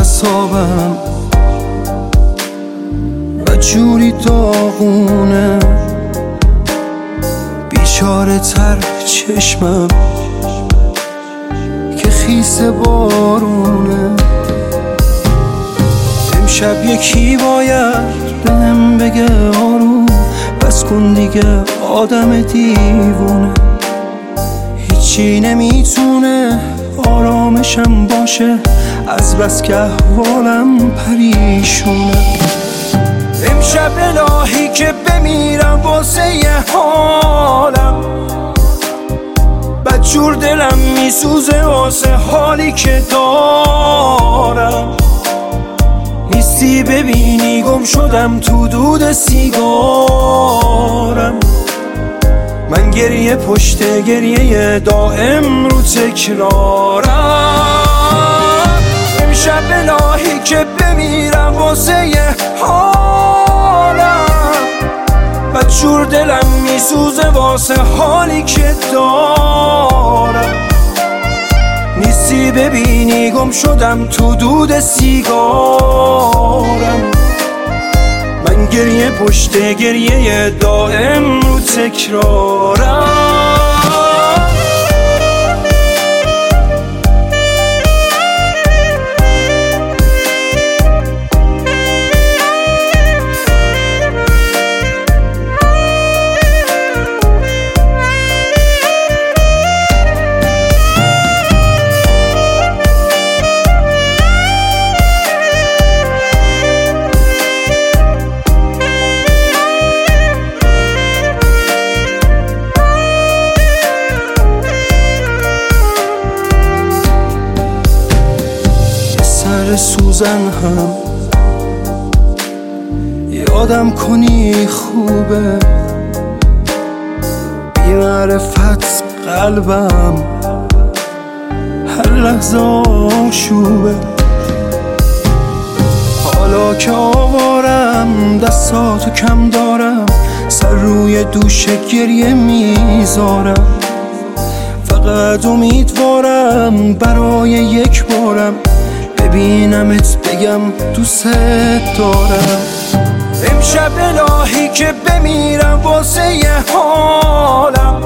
اعصابم و جوری داغونه، بیچاره تر چشمم که خیس بارونه. امشب یکی باید بهم بگه آروم بس کن دیگه آدم دیوونه، هیچی نمیتونه آرامشم باشه از بس که احوالم پریشونه. امشب الهی که بمیرم واسه یه حالم، بدجور دلم میسوزه واسه حالی که دارم. نیستی ببینی گم شدم تو دود سیگارم، من گریه پشت گریه دائم رو تکرارم. امشب الهی که بمیرم واسه یه حالم، بدجور دلم میسوزه واسه حالی که دارم. نیستی ببینی گم شدم تو دود سیگارم، من گریه پشت گریه دائم رو تکرارم. سوزن هم یادم کنی خوبه، بی معرفت قلبم هر لحظه آشوبه. حالا که آوارم دستاتو کم دارم، سر روی دوش گریه میذارم. فقط امیدوارم برای یک بارم ببینمت بگم دوست دارم. امشب الهی که بمیرم واسه یه حالم،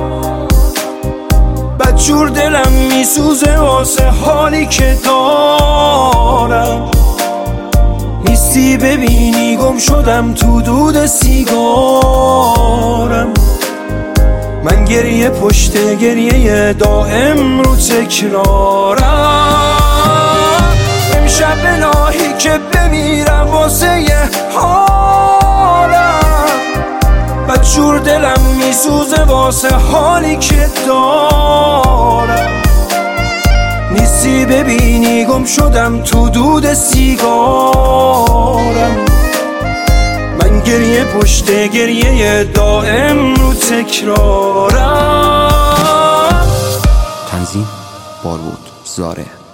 بدجور دلم میسوزه واسه حالی که دارم. نیستی ببینی گم شدم تو دود سیگارم، من گریه پشت گریه دائم رو تکرارم. امشب الهی که بمیرم واسه یه حالم، بدجور دلم میسوزه واسه حالی که دارم. نیستی ببینی گم شدم تو دود سیگارم، من گریه پشت گریه دائم رو تکرارم. تنظیم بارود زاره.